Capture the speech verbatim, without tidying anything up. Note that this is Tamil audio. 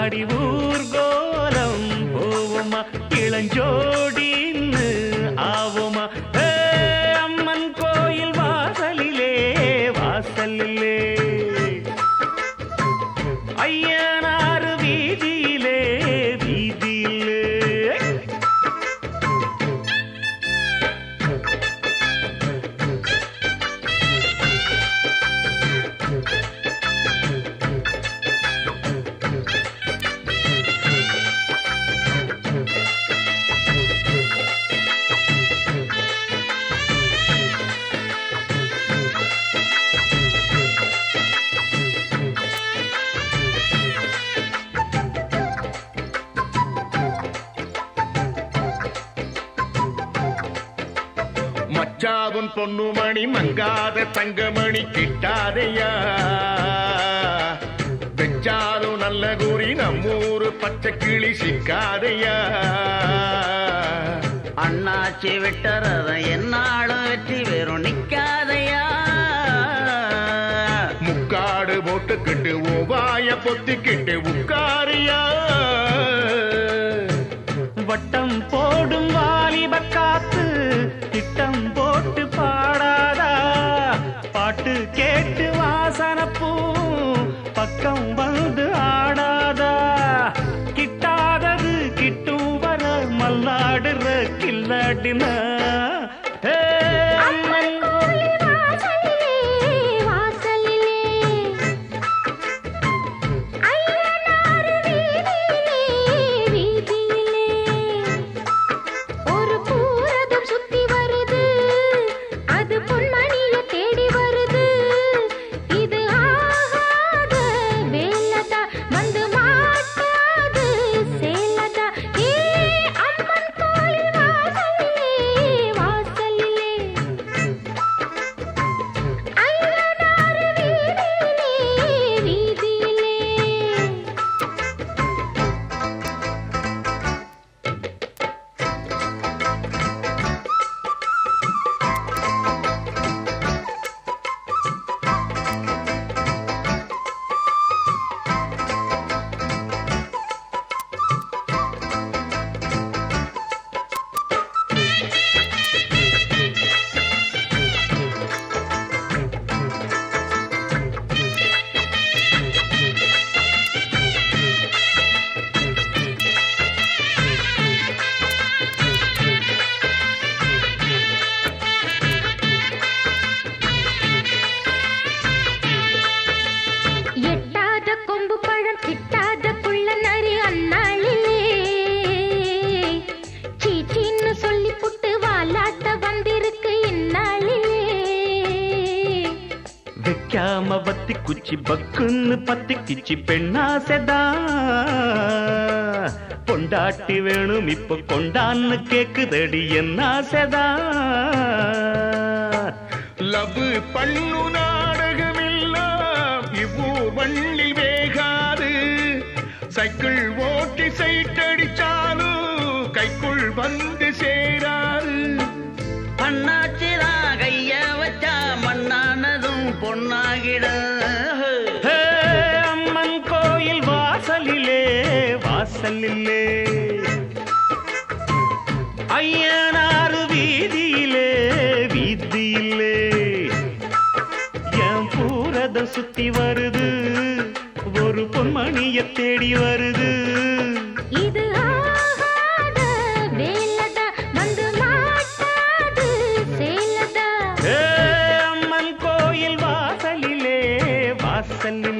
ஆடி ஊர்கோலம் போவோமா இளஞ்சோடின்னு ஆவோமா அம்மன் கோயில் வாசலிலே வாசலிலே ஐயனாறு வீதியிலே வீதியிலே மச்சாவும் பொன்னுமணி மங்காத தங்கமணி கிட்டாதையா வெச்சாலும் நல்ல கூறி நம்மூரு பச்சை கிளி சிக்காதையா அண்ணாச்சி விட்டறத என்னாலும் வெற்றி வெறும் நிக்காதையா முக்காடு போட்டுக்கிட்டு ஓவாய பொத்திக்கிட்டு உட்காரியா வட்டம் போடும் வாலிப காத்து திட்டம் போட்டு பாடாதா பாட்டு கேட்டு வாசனப்பூ பக்கம் வந்து ஆடாதா கிட்டாதது கிட்டும் வர மல்லாடுற கில்லாடினா பத்தி குச்சி பக்குன்னு பத்தி கிச்சி பெண்ணாசைதா பொண்டாட்டி வேணும் இப்ப கொண்டான்னு கேக்குதடி என்ன ஆசைதா லவ் பண்ணு நாடகமெல்லாம் இவ்வூர் வள்ளி வேகாது சைக்கிள் ஓட்டி சைட்டடிச்சாலும் கைக்குள் வந்து சேராது அண்ணாச்சிதான் கைய வச்சா மண்ணானதும் பொன்னாகிட அம்மன் கோயில் வாசலிலே வாசலிலே ஐயனாறு வீதியிலே வீதியிலே என் பூரத சுத்தி வருது ஒரு பொன்மணிய தேடி வருது இது ஆகாத வேலதா வந்து மாட்டாது சேலதா அம்மன் கோயில் வாசலிலே வாசலிலே